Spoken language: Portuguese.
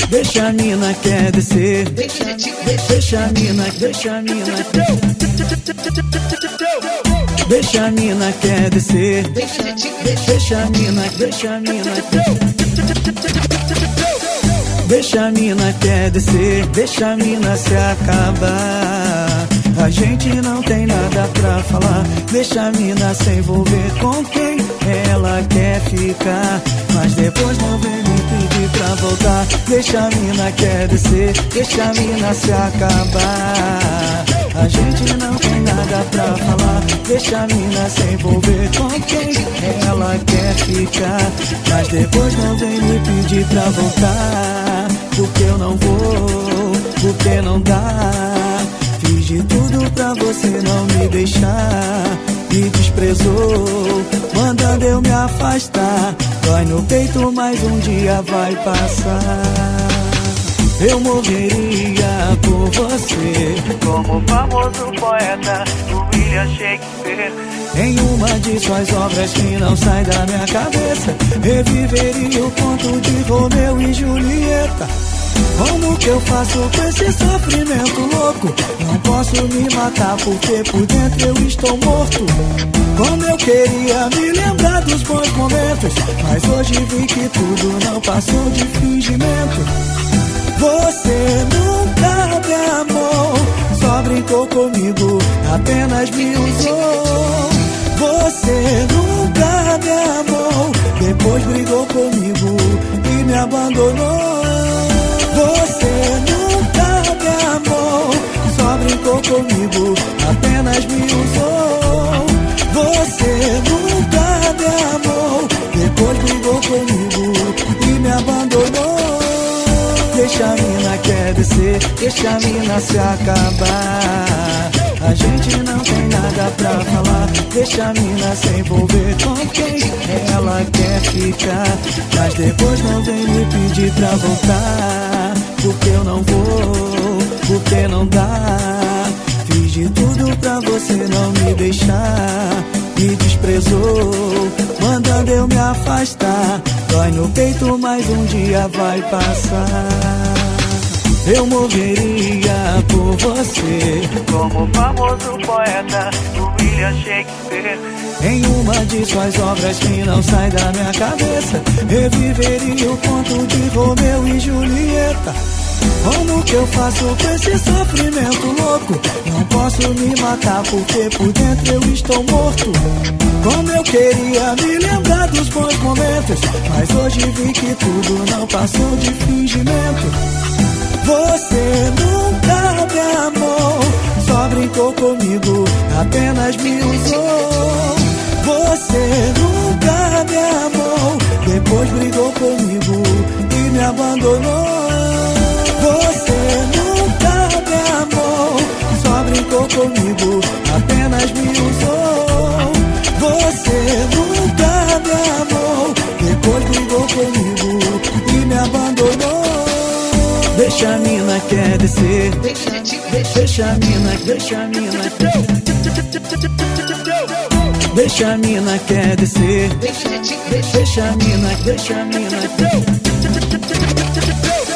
Deixa a mina quer descer. Deixa a mina, deixa a mina. Deixa a mina quer descer. Deixa a mina, deixa a mina. Deixa a mina quer descer. Deixa a mina se acabar. A gente não tem nada pra falar. Deixa a mina se envolver com quem ela quer ficar. Mas depois não vem me pedir pra voltar. Deixa a mina quer descer. Deixa a mina se acabar. A gente não tem nada pra falar. Deixa a mina se envolver com quem ela quer ficar. Mas depois não vem me pedir pra voltar. Porque eu não vou, porque não dá. Fiz de tudo pra você não me deixar. Me desprezou, mandando eu me afastar. Dói no peito, mas um dia vai passar. Eu morreria por você, como o famoso poeta William Shakespeare. Em uma de suas obras que não sai da minha cabeça, reviveria o conto de Romeu e Julieta. Como que eu faço com esse sofrimento louco? Não posso me matar porque por dentro eu estou morto. Como eu queria me lembrar dos bons momentos, mas hoje vi que tudo não passou de fingimento. Você nunca me amou, só brincou comigo, apenas me usou. Você nunca me amou, depois brigou comigo e me abandonou. Você nunca me amou, só brincou comigo, apenas me usou. Você nunca me amou, depois brigou comigo e me abandonou. Deixa a mina quer descer, deixa a mina se acabar. A gente não tem nada pra falar. Deixa a mina se envolver com quem ela quer ficar. Mas depois não vem me pedir pra voltar. Porque eu não vou, porque não dá. Fiz de tudo pra você não me deixar. Me desprezou, mandando eu me afastar. Dói no peito, mas um dia vai passar. Eu morreria por você, como o famoso poeta William Shakespeare. Em uma de suas obras que não sai da minha cabeça, reviveria o conto de Romeu e Julieta. Como que eu faço com esse sofrimento louco? Não posso me matar porque por dentro eu estou morto. Como eu queria me lembrar dos bons momentos, mas hoje vi que tudo não passou de fingimento. Você nunca me amou, só brincou comigo, apenas me usou. Você nunca me amou, depois brigou comigo e me abandonou. Você nunca me amou, só brincou comigo, apenas me usou. Você nunca me amou, depois brigou comigo e me abandonou. Deixa a mina quer descer. Deixa a mina, deixa a mina. Deixa a mina quer descer. Deixa a mina, deixa a mina.